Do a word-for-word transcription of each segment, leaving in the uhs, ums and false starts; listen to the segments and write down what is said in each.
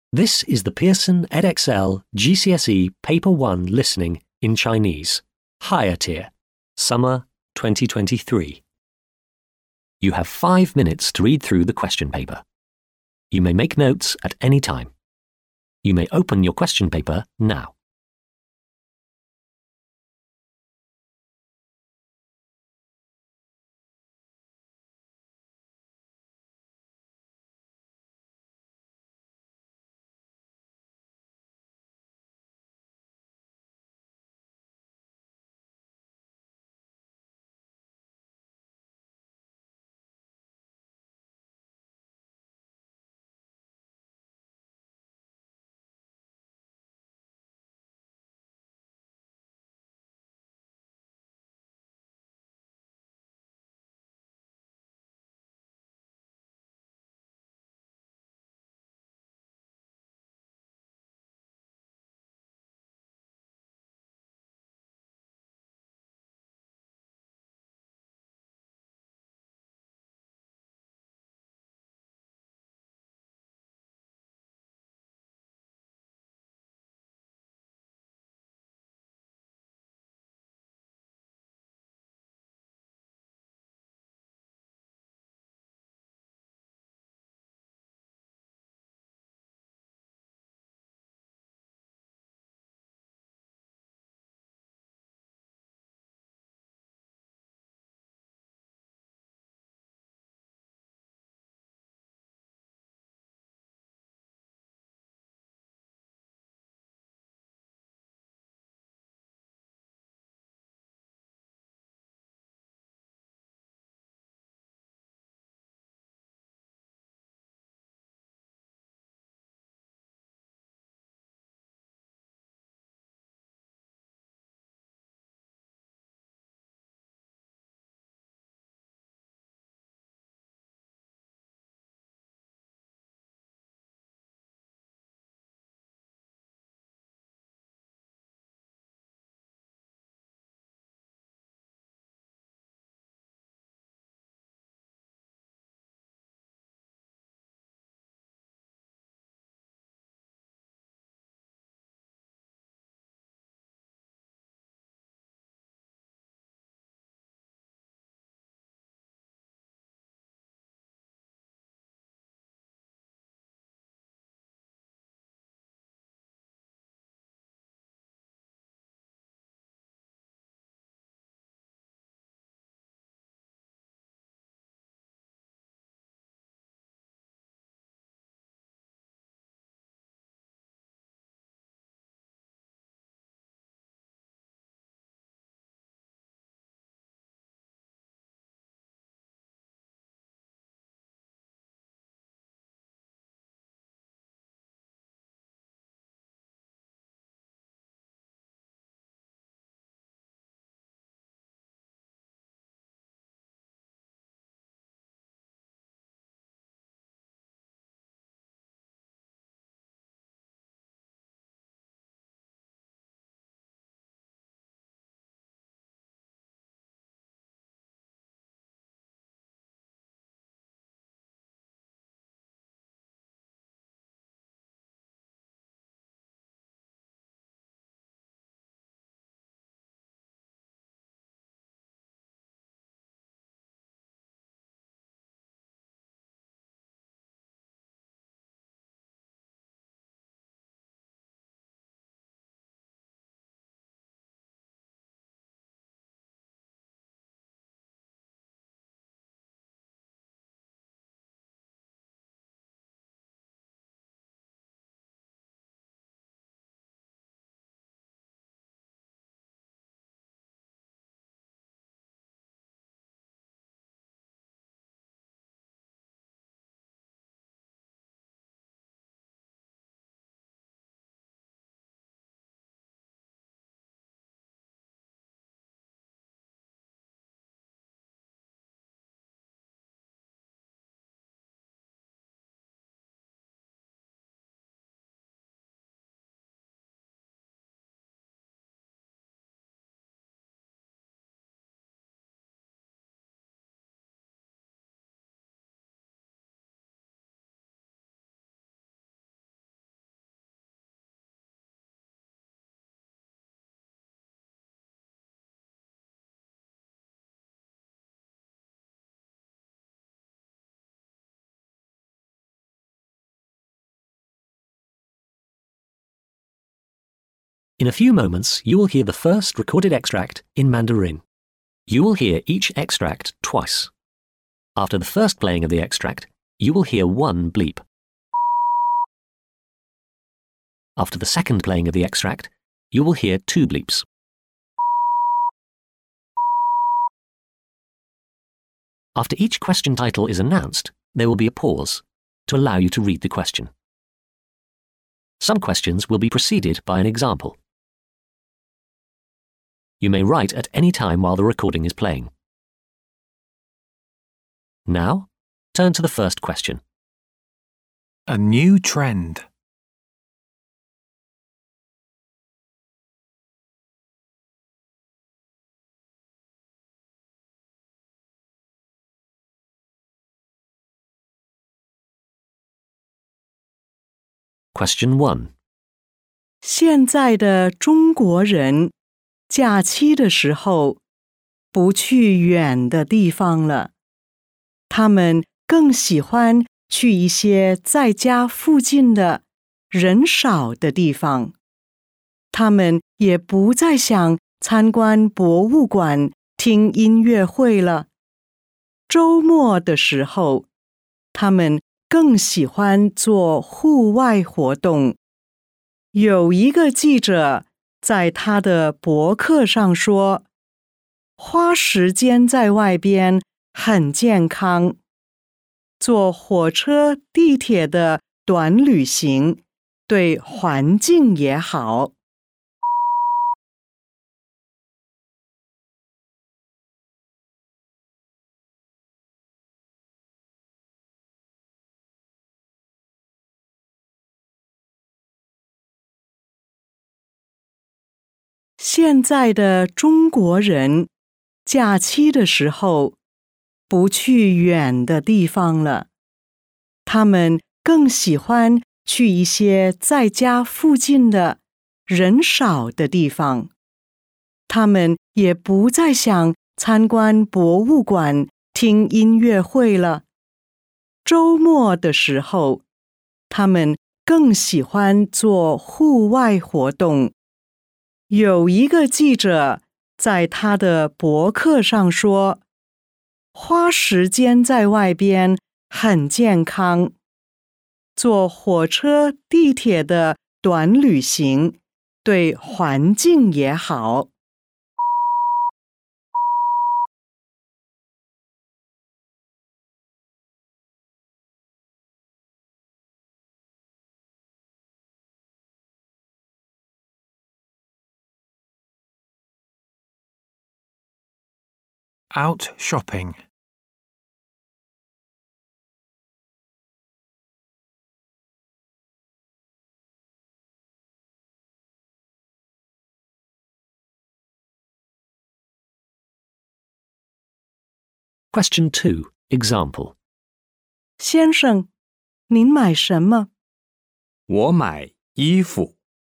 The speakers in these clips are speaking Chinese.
This is the Pearson Edexcel G C S E Paper one Listening in Chinese, Higher Tier, Summer twenty twenty-three. You have five minutes to read through the question paper. You may make notes at any time. You may open your question paper now. In a few moments, you will hear the first recorded extract in Mandarin. You will hear each extract twice. After the first playing of the extract, you will hear one bleep. After the second playing of the extract, you will hear two bleeps. After each question title is announced, there will be a pause to allow you to read the question. Some questions will be preceded by an example. You may write at any time while the recording is playing. Now, turn to the first question. A new trend. Question one. 现在的中国人假期的时候不去远的地方了，他们更喜欢去一些在家附近的人少的地方。他们也不再想参观博物馆、听音乐会了。周末的时候，他们更喜欢做户外活动。有一个记者在他的博客上说，花时间在外边很健康，坐火车、地铁的短旅行对环境也好。现在的中国人假期的时候不去远的地方了，他们更喜欢去一些在家附近的人少的地方。他们也不再想参观博物馆、听音乐会了。周末的时候，他们更喜欢做户外活动。有一个记者在他的博客上说，花时间在外边很健康，坐火车、地铁的短旅行对环境也好。 Out shopping. Question two. Example. 先生，您买什么？ 我买衣服。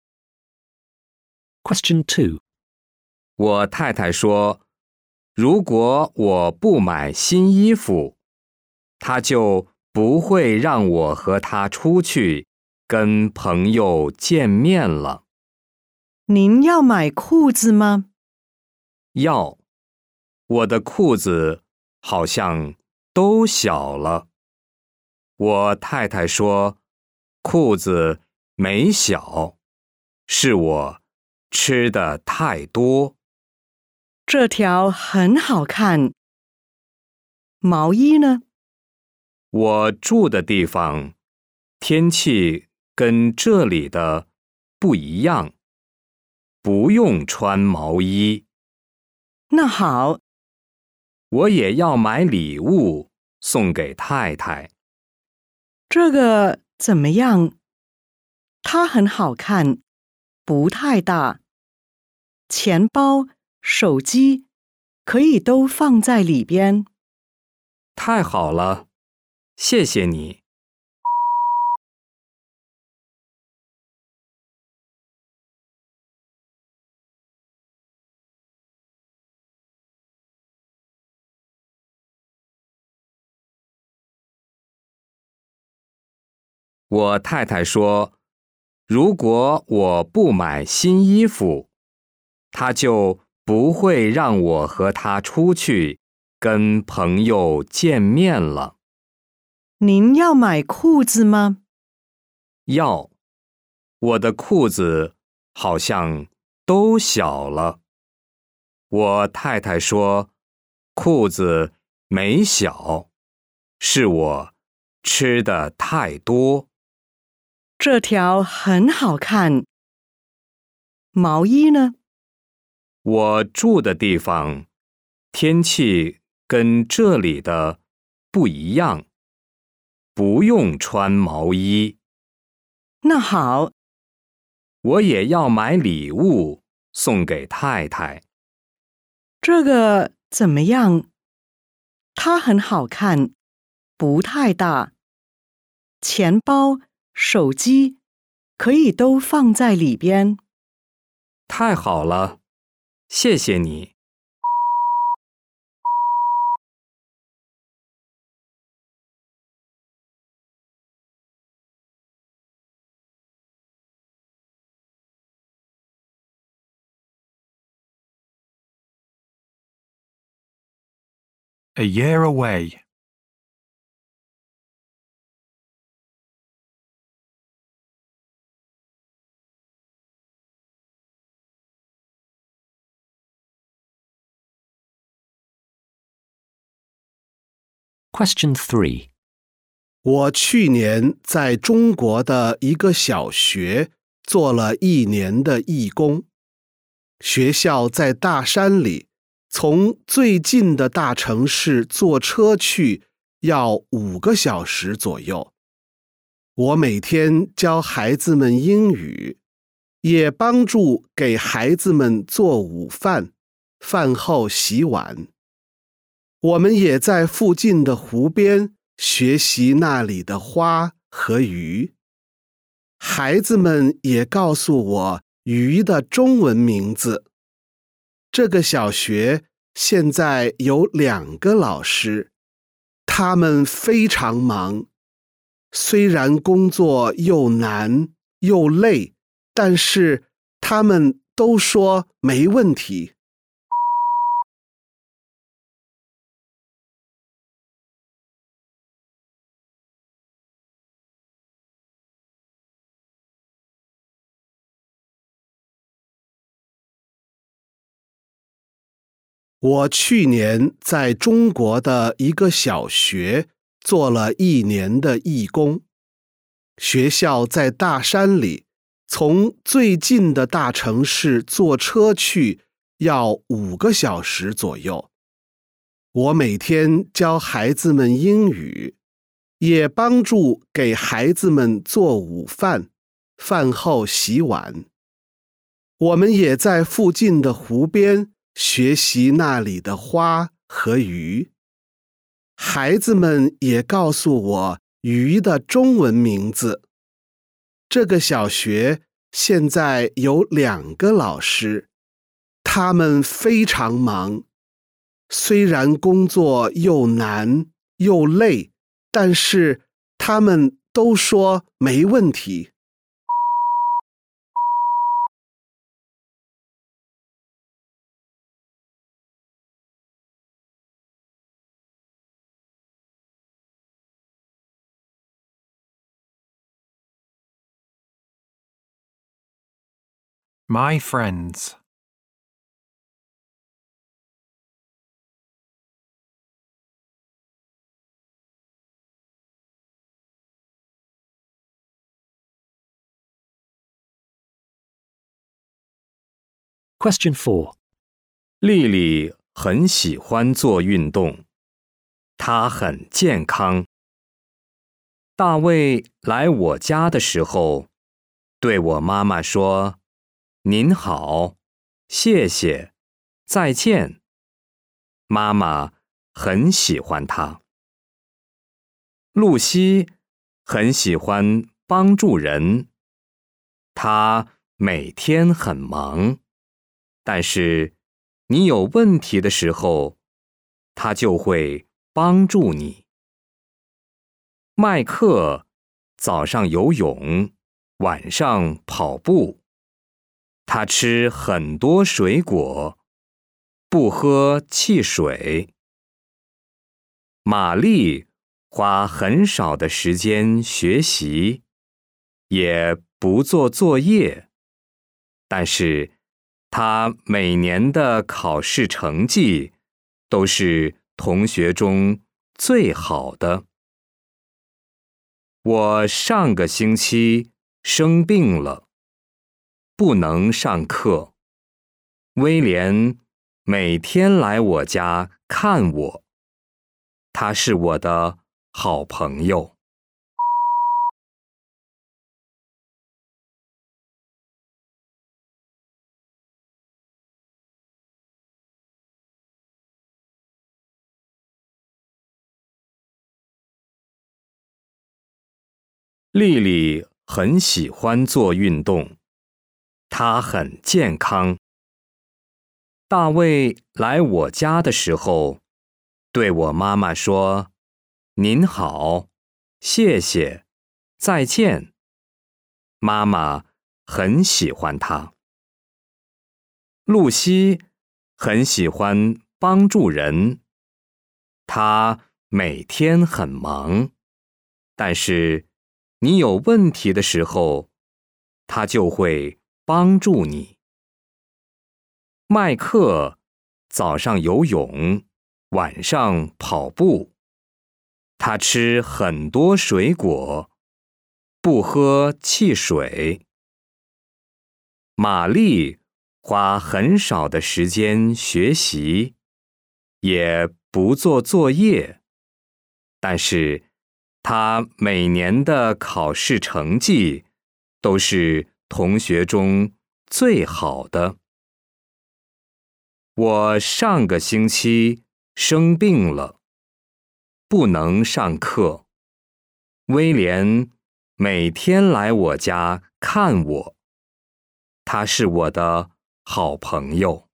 Question two. 我太太说，如果我不买新衣服，她就不会让我和她出去跟朋友见面了。 您要买裤子吗？ 要，我的裤子好像都小了。我太太说，裤子没小，是我吃的太多。 这条很好看。毛衣呢？ 我住的地方，天气跟这里的不一样，不用穿毛衣。 那好， 我也要买礼物送给太太。 这个怎么样？它很好看，不太大。钱包、手机可以都放在里边。 太好了，谢谢你。我太太说， 如果我不买新衣服，他就不会让我和他出去跟朋友见面了。 您要买裤子吗？ 要，我的裤子好像都小了。我太太说，裤子没小，是我吃的太多。 这条很好看。毛衣呢？ 我住的地方，天气跟这里的不一样，不用穿毛衣。 那好， 我也要买礼物送给太太。 这个怎么样？它很好看，不太大。钱包、手机可以都放在里边。 太好了，谢谢你。 A year away. Question three. 我去年在中国的一个小学做了一年的义工。学校在大山里，从最近的大城市坐车去要五个小时左右。我每天教孩子们英语，也帮助给孩子们做午饭，饭后洗碗。我们也在附近的湖边学习那里的花和鱼。孩子们也告诉我鱼的中文名字。这个小学现在有两个老师，他们非常忙。虽然工作又难又累，但是他们都说没问题。我去年在中国的一个小学做了一年的义工。学校在大山里，从最近的大城市坐车去要五个小时左右。我每天教孩子们英语，也帮助给孩子们做午饭，饭后洗碗。我们也在附近的湖边学习那里的花和鱼。孩子们也告诉我鱼的中文名字。这个小学现在有两个老师，他们非常忙。虽然工作又难又累，但是他们都说没问题。 My friends. Question four. 丽丽很喜欢做运动，她很健康。大卫来我家的时候，对我妈妈说：“您好，谢谢，再见。”妈妈很喜欢他。露西很喜欢帮助人，她每天很忙，但是你有问题的时候，她就会帮助你。麦克早上游泳， 晚上跑步。他吃很多水果，不喝汽水。玛丽花很少的时间学习，也不做作业，但是她每年的考试成绩都是同学中最好的。我上个星期生病了，不能上课。威廉每天来我家看我，他是我的好朋友。丽丽很喜欢做运动，她很健康。大卫来我家的时候，对我妈妈说：“您好，谢谢，再见。”妈妈很喜欢他。露西很喜欢帮助人，她每天很忙，但是你有问题的时候，她就会帮助你。麦克早上游泳，晚上跑步。他吃很多水果，不喝汽水。玛丽花很少的时间学习，也不做作业，但是她每年的考试成绩都是同学中最好的。我上个星期生病了，不能上课。威廉每天来我家看我，他是我的好朋友。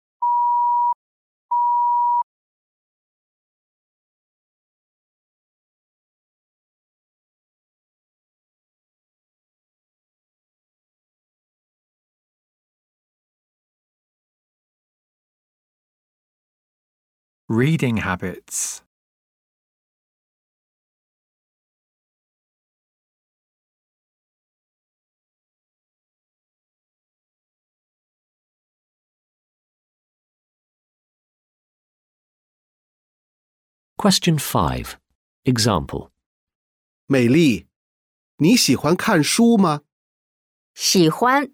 Reading habits. Question five. Example. 美丽，你喜欢看书吗？ 喜欢，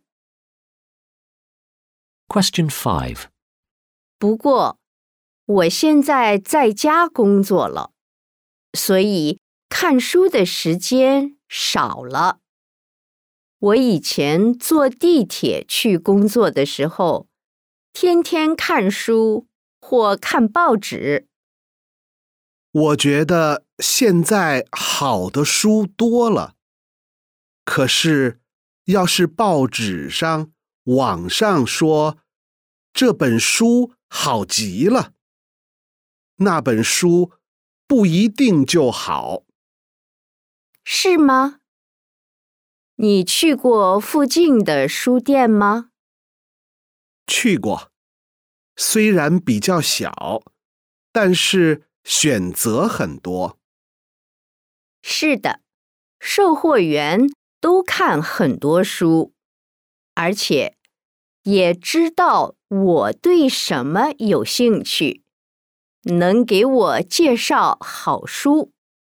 Question five. 不过我现在在家工作了，所以看书的时间少了。我以前坐地铁去工作的时候，天天看书或看报纸。 我觉得现在好的书多了，可是要是报纸上、网上说这本书好极了，那本书不一定就好。 是吗？你去过附近的书店吗？ 去过，虽然比较小，但是选择很多。 是的，售货员都看很多书，而且也知道我对什么有兴趣，能给我介绍好书。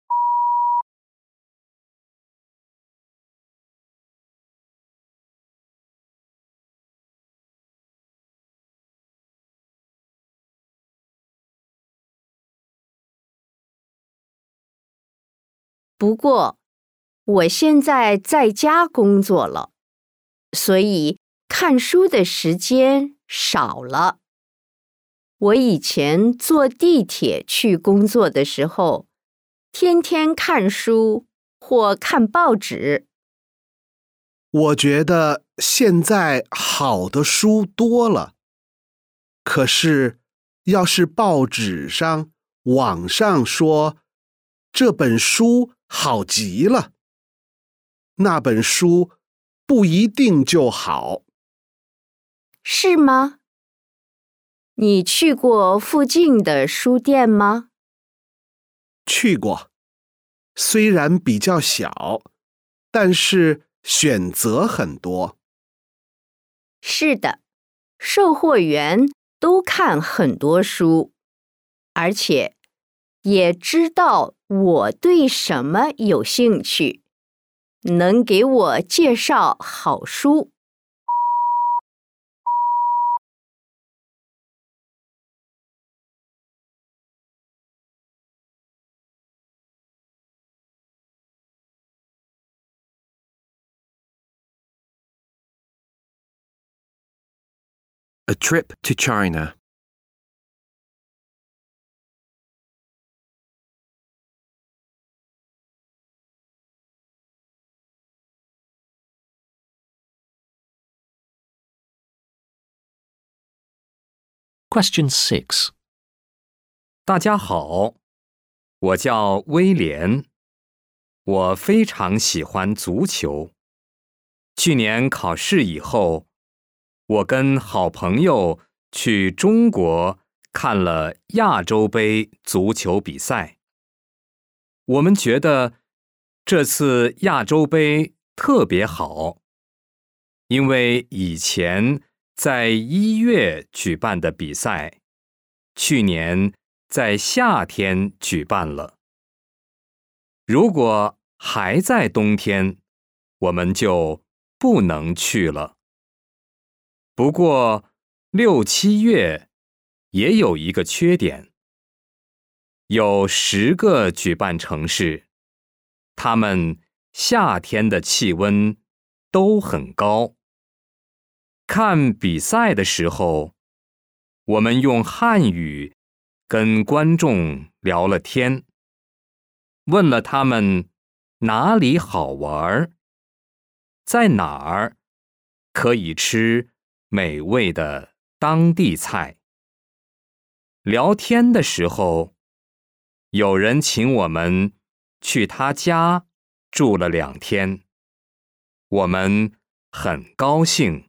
不过，我现在在家工作了，所以看书的时间少了。我以前坐地铁去工作的时候，天天看书或看报纸。 我觉得现在好的书多了，可是要是报纸上、网上说这本书好极了，那本书不一定就好。 是吗？你去过附近的书店吗？ 去过，虽然比较小，但是选择很多。 是的，售货员都看很多书，而且也知道我对什么有兴趣，能给我介绍好书。 A trip to China. Question six. 大家好，我叫威廉，我非常喜欢足球。去年考试以后，我跟好朋友去中国看了亚洲杯足球比赛。我们觉得这次亚洲杯特别好，因为以前在一月举办的比赛，去年在夏天举办了。如果还在冬天，我们就不能去了。不过六七月也有一个缺点，有十个举办城市，他们夏天的气温都很高。看比赛的时候，我们用汉语跟观众聊了天，问了他们哪里好玩，在哪儿可以吃美味的当地菜。聊天的时候，有人请我们去他家住了两天，我们很高兴。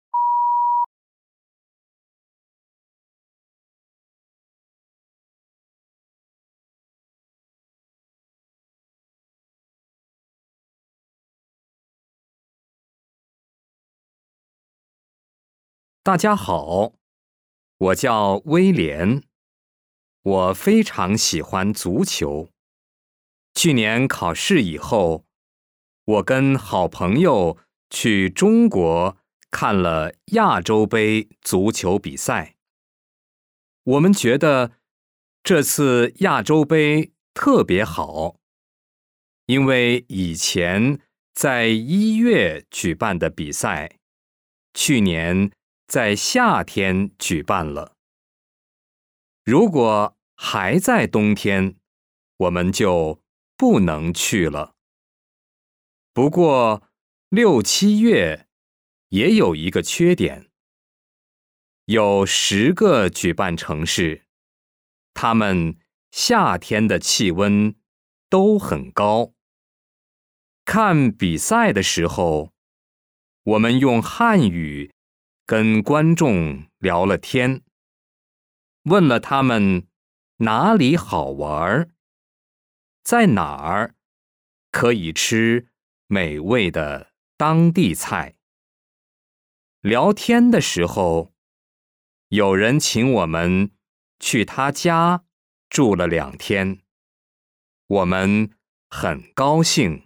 大家好，我叫威廉，我非常喜欢足球。去年考试以后，我跟好朋友去中国看了亚洲杯足球比赛。我们觉得这次亚洲杯特别好，因为以前在一月举办的比赛，去年在夏天举办了。如果还在冬天，我们就不能去了。不过六七月也有一个缺点，有十个举办城市，他们夏天的气温都很高。看比赛的时候，我们用汉语跟观众聊了天，问了他们哪里好玩，在哪儿可以吃美味的当地菜。聊天的时候，有人请我们去他家住了两天，我们很高兴。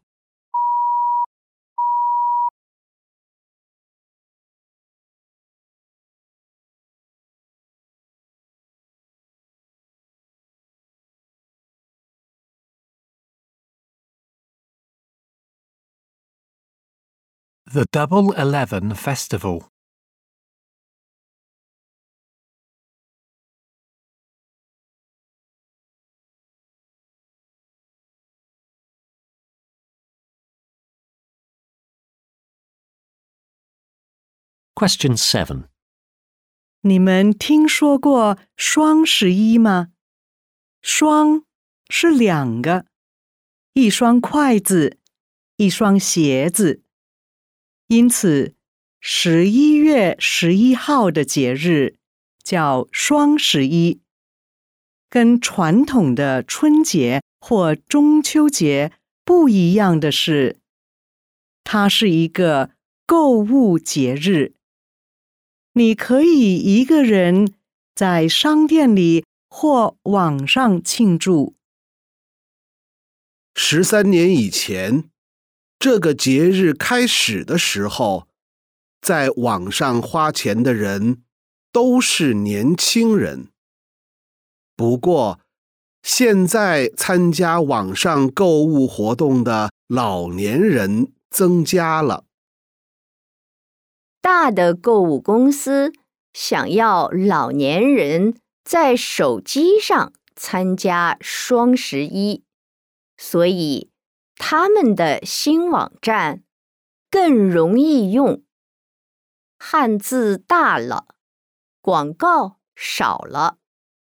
The Double Eleven Festival. Question seven. 你们听说过双十一吗？双是两个，一双筷子，一双鞋子。 因此，十一月十一号的节日叫双十一，跟传统的春节或中秋节不一样的是，它是一个购物节日。你可以一个人在商店里或网上庆祝。 十三年以前，这个节日开始的时候，在网上花钱的人都是年轻人。不过，现在参加网上购物活动的老年人增加了。 大的购物公司想要老年人在手机上参加双十一，所以他们的新网站更容易用，汉字大了，广告少了。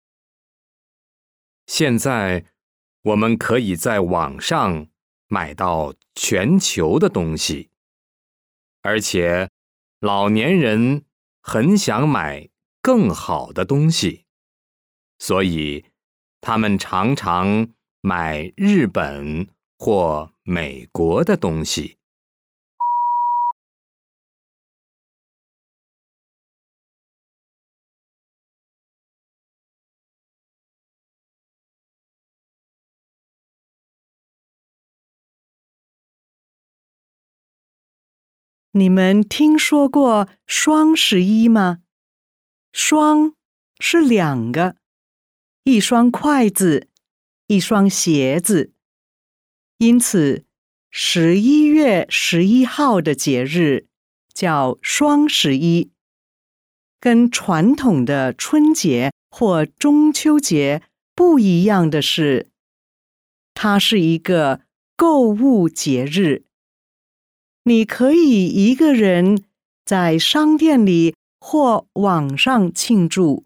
现在我们可以在网上买到全球的东西，而且老年人很想买更好的东西，所以他们常常买日本或美国的东西。 你们听说过双十一吗？双是两个，一双筷子，一双鞋子。因此，十一月十一号的节日叫双十一，跟传统的春节或中秋节不一样的是，它是一个购物节日。你可以一个人在商店里或网上庆祝。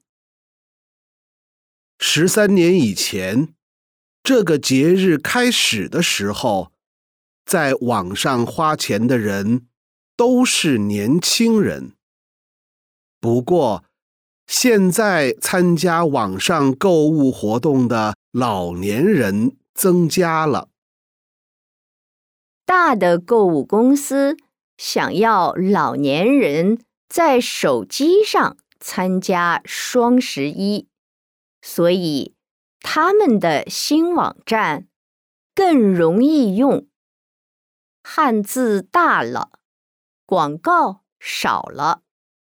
十三年以前，这个节日开始的时候，在网上花钱的人都是年轻人。不过，现在参加网上购物活动的老年人增加了。 大的购物公司想要老年人在手机上参加双十一，所以他们的新网站更容易用，汉字大了，广告少了。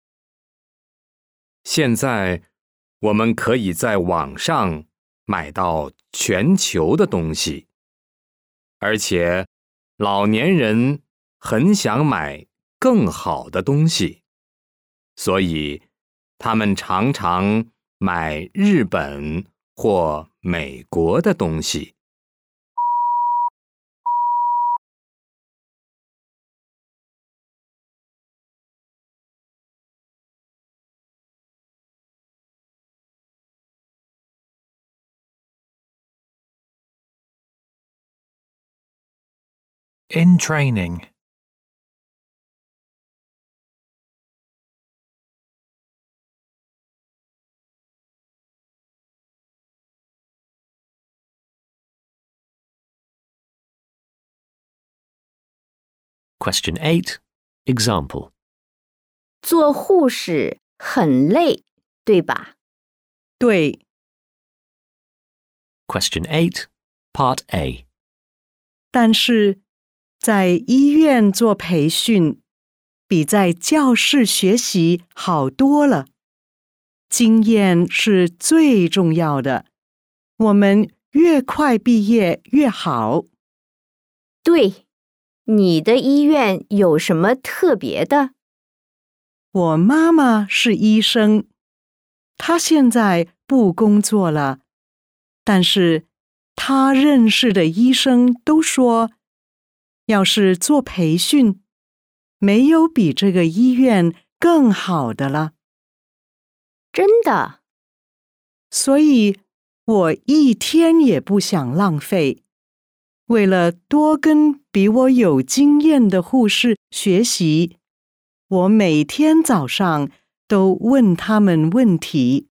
现在我们可以在网上买到全球的东西，而且老年人很想买更好的东西，所以他们常常买日本或美国的东西。 In training. Question eight. Example. 做护士很累，对吧？ 对， Question eight. Part A. 但是在医院做培训，比在教室学习好多了。经验是最重要的，我们越快毕业越好。 对，你的医院有什么特别的？ 我妈妈是医生，她现在不工作了，但是她认识的医生都说，要是做培训，没有比这个医院更好的了。 真的？ 所以我一天也不想浪费，为了多跟比我有经验的护士学习， 我每天早上都问他们问题。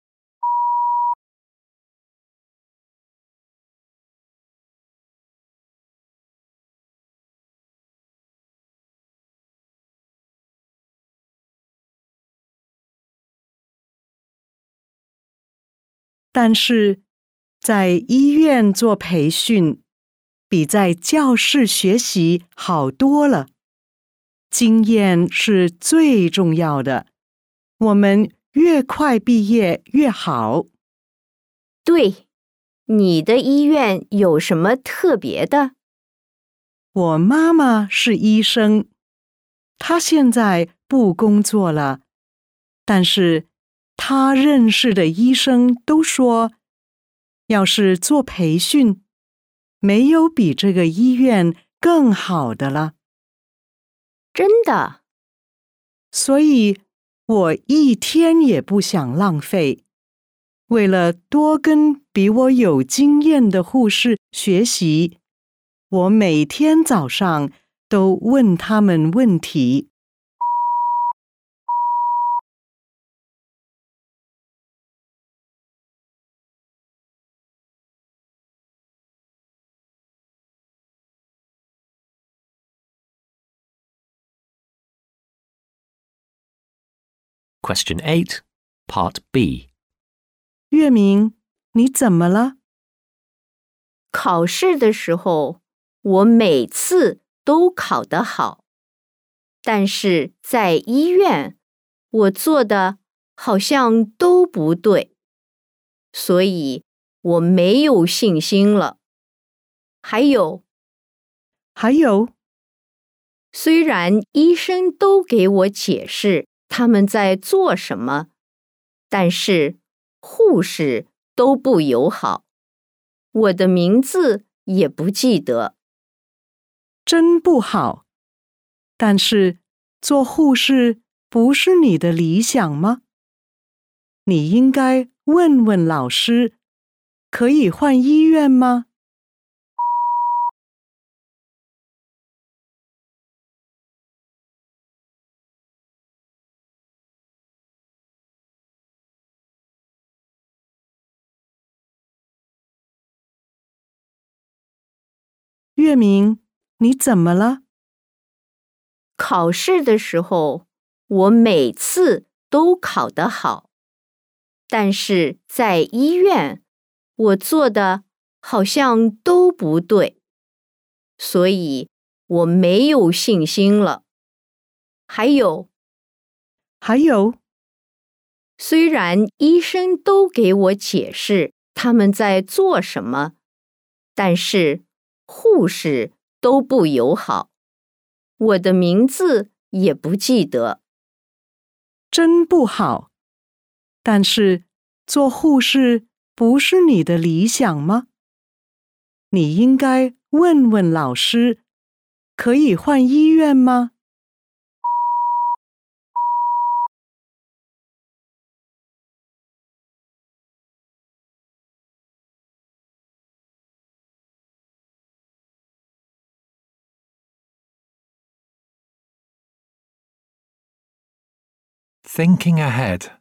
但是，在医院做培训，比在教室学习好多了。经验是最重要的，我们越快毕业越好。 对，你的医院有什么特别的？ 我妈妈是医生，她现在不工作了，但是她认识的医生都说，要是做培训，没有比这个医院更好的了。 真的？ 所以我一天也不想浪费，为了多跟比我有经验的护士学习，我每天早上都问他们问题。 Question eight, Part B. 月明，你怎么了？ 考试的时候，我每次都考得好，但是在医院，我做的好像都不对，所以我没有信心了。还有， 还有， 虽然医生都给我解释他们在做什么，但是护士都不友好，我的名字也不记得。 真不好。但是做护士不是你的理想吗？你应该问问老师，可以换医院吗？月明，你怎么了？ 考试的时候，我每次都考得好，但是在医院，我做的好像都不对，所以我没有信心了。还有， 还有， 虽然医生都给我解释他们在做什么，但是护士都不友好，我的名字也不记得。 真不好。但是做护士不是你的理想吗？你应该问问老师，可以换医院吗？ Thinking ahead.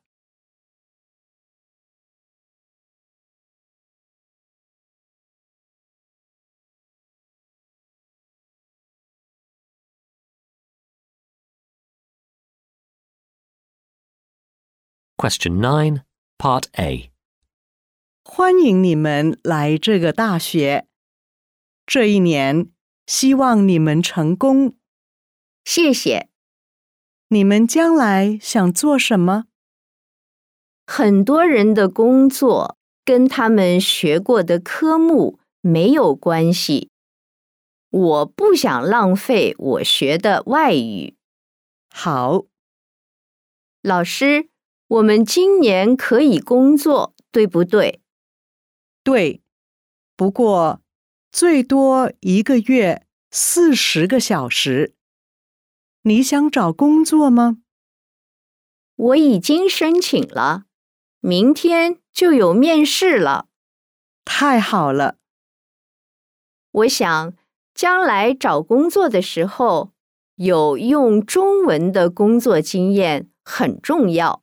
Question nine, Part A. 欢迎你们来这个大学。这一年，希望你们成功。 谢谢。 你们将来想做什么？ 很多人的工作跟他们学过的科目没有关系。我不想浪费我学的外语。 好， 老师，我们今年可以工作，对不对？ 对。不过，最多一个月四十个小时。你想找工作吗？ 我已经申请了，明天就有面试了。 太好了。 我想，将来找工作的时候， 有用中文的工作经验很重要。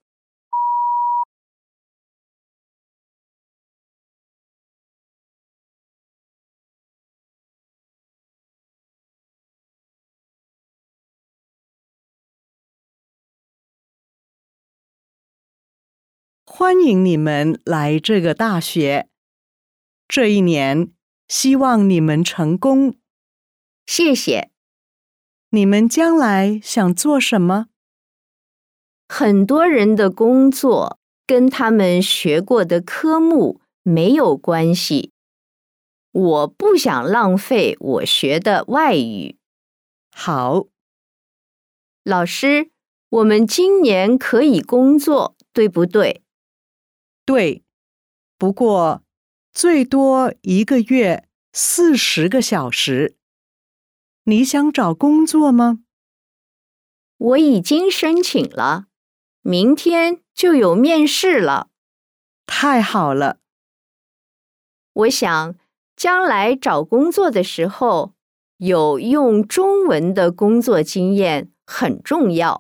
欢迎你们来这个大学。这一年，希望你们成功。 谢谢。 你们将来想做什么？ 很多人的工作跟他们学过的科目没有关系。我不想浪费我学的外语。 好。 老师，我们今年可以工作，对不对？ 对，不过最多一个月四十个小时。你想找工作吗？ 我已经申请了，明天就有面试了。 太好了。 我想将来找工作的时候，有用中文的工作经验很重要。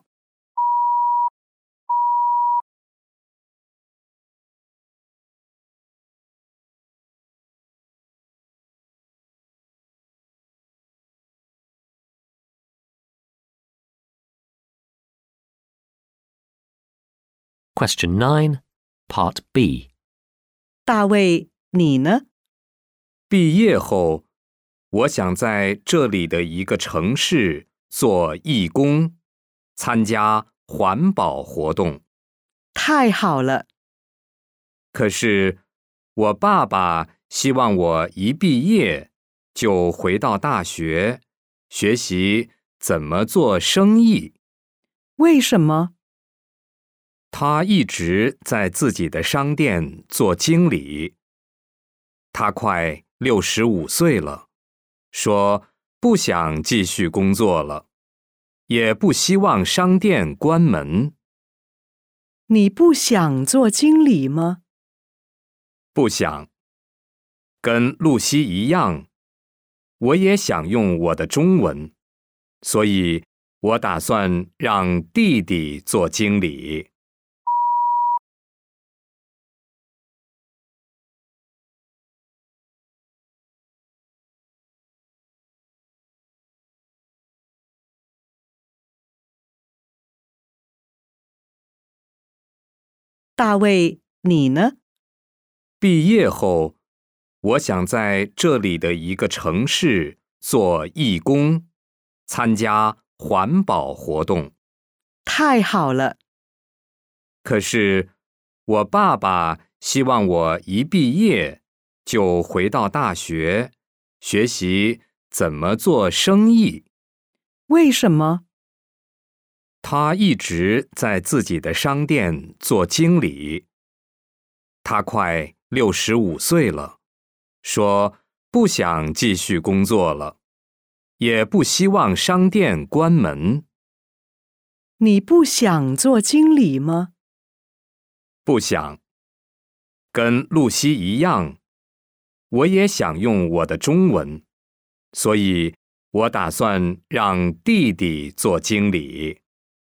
Question nine, Part B. 大卫，你呢？ 毕业后，我想在这里的一个城市做义工，参加环保活动。 太好了。 可是，我爸爸希望我一毕业就回到大学，学习怎么做生意。 为什么？ 他一直在自己的商店做经理。他快六十五岁了，说不想继续工作了，也不希望商店关门。 你不想做经理吗？ 不想。跟露西一样，我也想用我的中文，所以我打算让弟弟做经理。 大卫，你呢？ 毕业后，我想在这里的一个城市做义工，参加环保活动。 太好了。 可是，我爸爸希望我一毕业就回到大学，学习怎么做生意。 为什么？ 他一直在自己的商店做经理。他快六十五岁了，说不想继续工作了，也不希望商店关门。 你不想做经理吗？ 不想。跟露西一样，我也想用我的中文，所以我打算让弟弟做经理。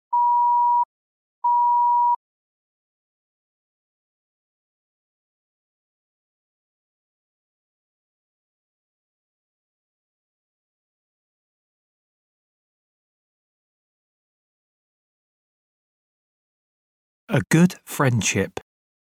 A good friendship.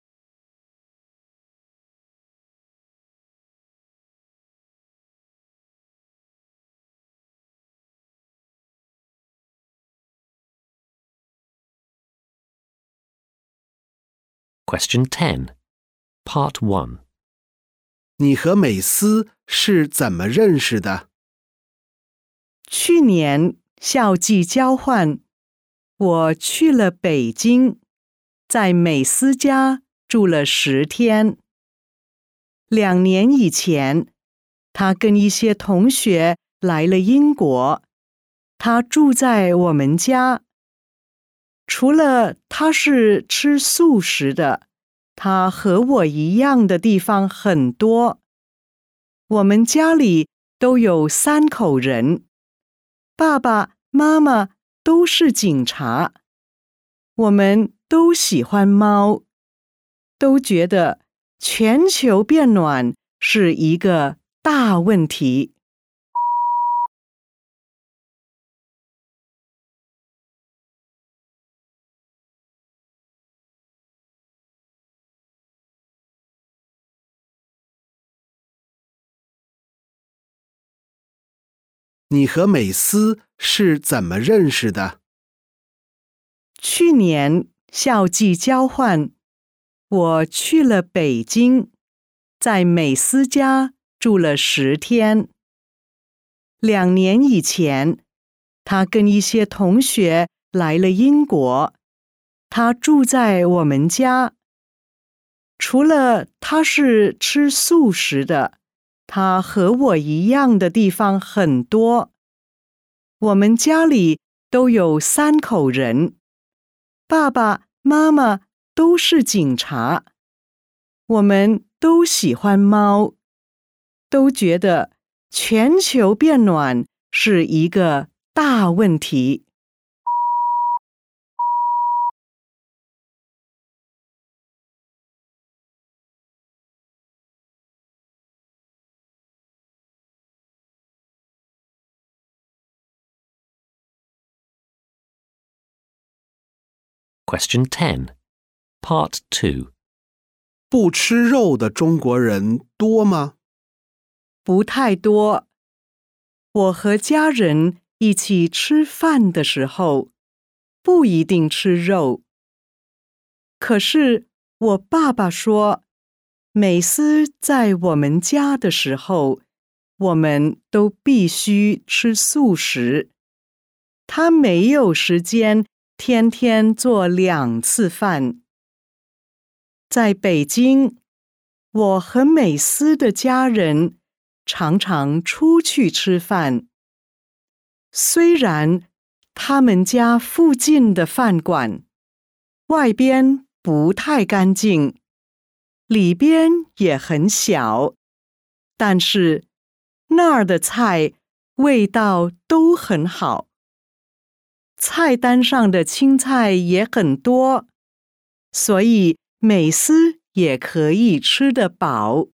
Question ten, Part one. 你和美斯是怎么认识的？ 去年校际交换，我去了北京，在美斯家住了十天。两年以前，他跟一些同学来了英国，他住在我们家。除了他是吃素食的，他和我一样的地方很多。我们家里都有三口人，爸爸妈妈都是警察。我们都喜欢猫，都觉得全球变暖是一个大问题。 你和美斯是怎么认识的？ 去年校际交换，我去了北京，在美斯家住了十天。两年以前，他跟一些同学来了英国，他住在我们家。除了他是吃素食的，他和我一样的地方很多。我们家里都有三口人，爸爸妈妈都是警察。我们都喜欢猫，都觉得全球变暖是一个大问题。 Question ten, Part two. 不吃肉的中国人多吗？ 不太多。我和家人一起吃饭的时候，不一定吃肉。可是我爸爸说，美斯在我们家的时候，我们都必须吃素食。他没有时间天天做两次饭。在北京，我和美斯的家人常常出去吃饭。虽然他们家附近的饭馆外边不太干净，里边也很小，但是那儿的菜味道都很好。菜单上的青菜也很多，所以美斯也可以吃得饱。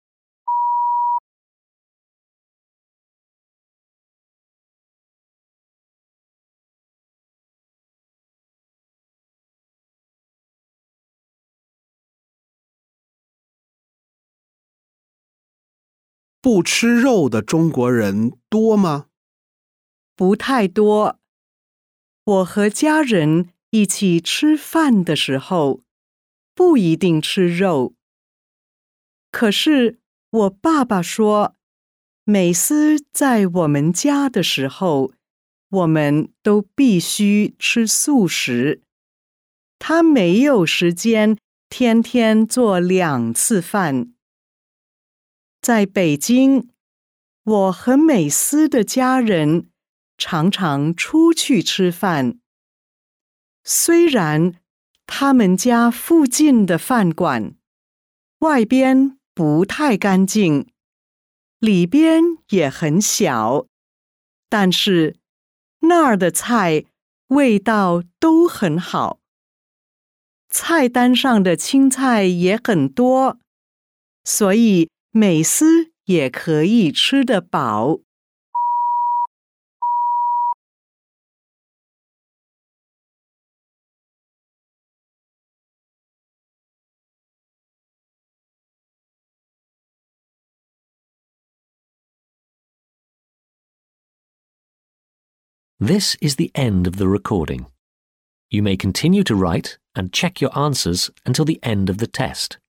不吃肉的中国人多吗？ 不太多。我和家人一起吃饭的时候，不一定吃肉。可是我爸爸说，美斯在我们家的时候，我们都必须吃素食。他没有时间天天做两次饭。在北京，我和美斯的家人常常出去吃饭。虽然他们家附近的饭馆外边不太干净，里边也很小，但是那儿的菜味道都很好。菜单上的青菜也很多，所以美斯也可以吃得饱。 This is the end of the recording. You may continue to write and check your answers until the end of the test.